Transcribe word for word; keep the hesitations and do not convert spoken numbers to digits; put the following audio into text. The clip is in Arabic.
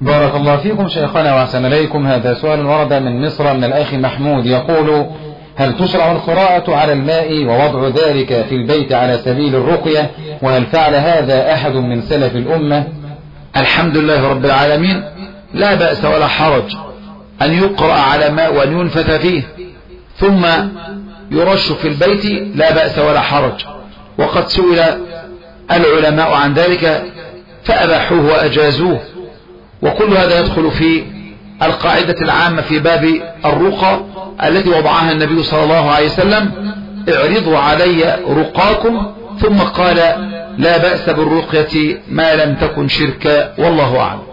بارك الله فيكم شيخنا وأحسن إليكم. هذا سؤال ورد من مصر من الأخ محمود يقول: هل تشرع القراءة على الماء ووضع ذلك في البيت على سبيل الرقية؟ وهل فعل هذا أحد من سلف الأمة؟ الحمد لله رب العالمين، لا بأس ولا حرج أن يقرأ على ماء وأن ينفث فيه ثم يرش في البيت، لا بأس ولا حرج. وقد سئل العلماء عن ذلك فأباحوه وأجازوه، وكل هذا يدخل في القاعدة العامة في باب الرقى التي وضعها النبي صلى الله عليه وسلم: اعرضوا علي رقاكم، ثم قال: لا بأس بالرقية ما لم تكن شركا، والله أعلم.